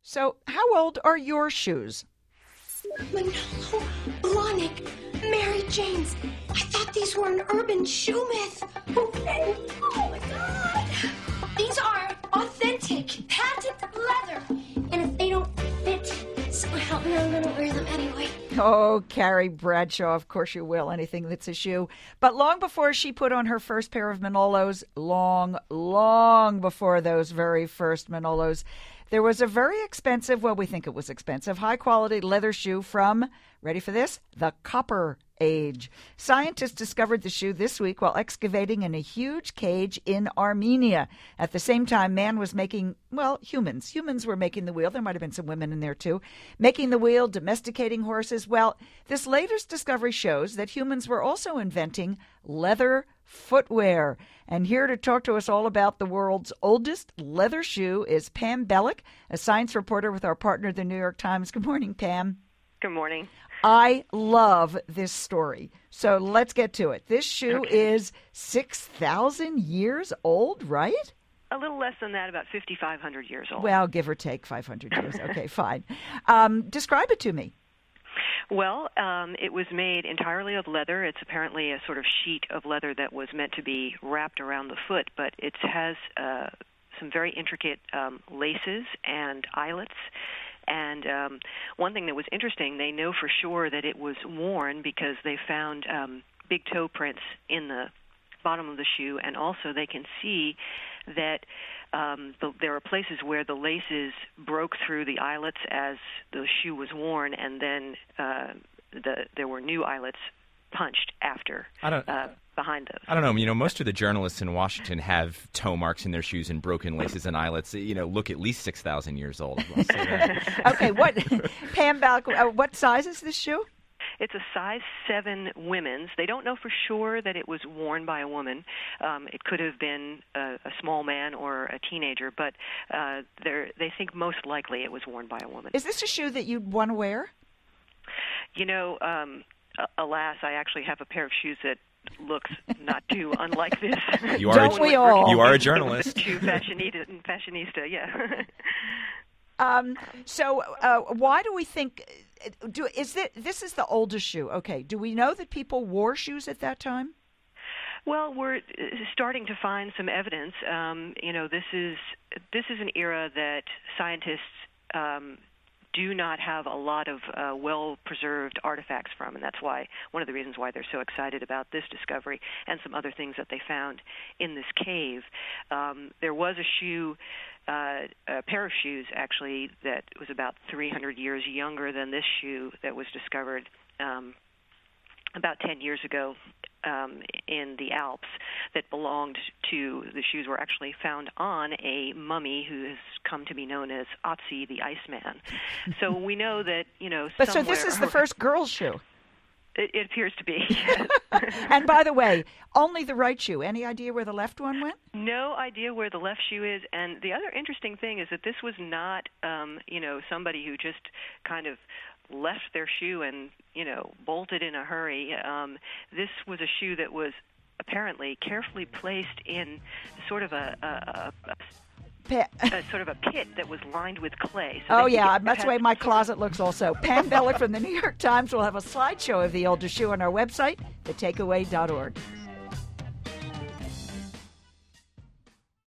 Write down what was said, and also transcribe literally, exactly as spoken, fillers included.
So how old are your shoes? Manolo, Blahnik, Mary Jane's. I thought these were an urban shoe myth. Okay. Oh, my God. These are authentic, patent leather. And if they don't fit, so help me, I'm going to wear them anyway. Oh, Carrie Bradshaw, of course you will, anything that's a shoe. But long before she put on her first pair of Manolos, long, long before those very first Manolos, there was a very expensive, well, we think it was expensive, high-quality leather shoe from, ready for this, the Copper Age. Scientists discovered the shoe this week while excavating in a huge cage in Armenia. At the same time, man was making, well, humans. Humans were making the wheel. There might have been some women in there, too. Making the wheel, domesticating horses. Well, this latest discovery shows that humans were also inventing leather footwear. And here to talk to us all about the world's oldest leather shoe is Pam Bellick, a science reporter with our partner, the New York Times. Good morning, Pam. Good morning. I love this story. So let's get to it. This shoe Okay. is six thousand years old, right? A little less than that, about fifty-five hundred years old. Well, give or take five hundred years. Okay, fine. Um, describe it to me. Well, um, it was made entirely of leather. It's apparently a sort of sheet of leather that was meant to be wrapped around the foot, but it has uh, some very intricate um, laces and eyelets. And um, one thing that was interesting, they know for sure that it was worn because they found um, big toe prints in the bottom of the shoe, and also they can see that um, the, there are places where the laces broke through the eyelets as the shoe was worn, and then uh, the, there were new eyelets punched after I don't, uh, behind those. I don't know. You know, most of the journalists in Washington have toe marks in their shoes and broken laces and eyelets. You know, look at least six thousand years old. I'll say that. Okay, what, Pam Bellick, uh, what size is this shoe? It's a size seven women's. They don't know for sure that it was worn by a woman. Um, it could have been a, a small man or a teenager, but uh, they think most likely it was worn by a woman. Is this a shoe that you'd want to wear? You know, um, alas, I actually have a pair of shoes that looks not too unlike this. You are Don't a, we all? You are a journalist. Shoe fashionista, fashionista, yeah. Um, so uh, why do we think, do, is that, this is the oldest shoe, okay. Do we know that people wore shoes at that time? Well, we're starting to find some evidence. Um, you know, this is this is an era that scientists um, do not have a lot of uh, well-preserved artifacts from, and that's why one of the reasons why they're so excited about this discovery and some other things that they found in this cave. Um, there was a shoe, uh, a pair of shoes actually, that was about three hundred years younger than this shoe that was discovered um, about ten years ago um, in the Alps, that belonged to, the shoes were actually found on a mummy who has come to be known as Otzi the Iceman. So we know that, you know, But so somewhere, this is the first girl's shoe. It, it appears to be. And by the way, only the right shoe. Any idea where the left one went? No idea where the left shoe is. And the other interesting thing is that this was not, um, you know, somebody who just kind of left their shoe and, you know, bolted in a hurry. Um, this was a shoe that was apparently carefully placed in sort of a, a, a, a Pa- a sort of a pit that was lined with clay. So oh, they yeah, had- that's the way had my sort of- closet looks also. Pam Bellick from the New York Times will have a slideshow of the oldest shoe on our website, the takeaway dot org.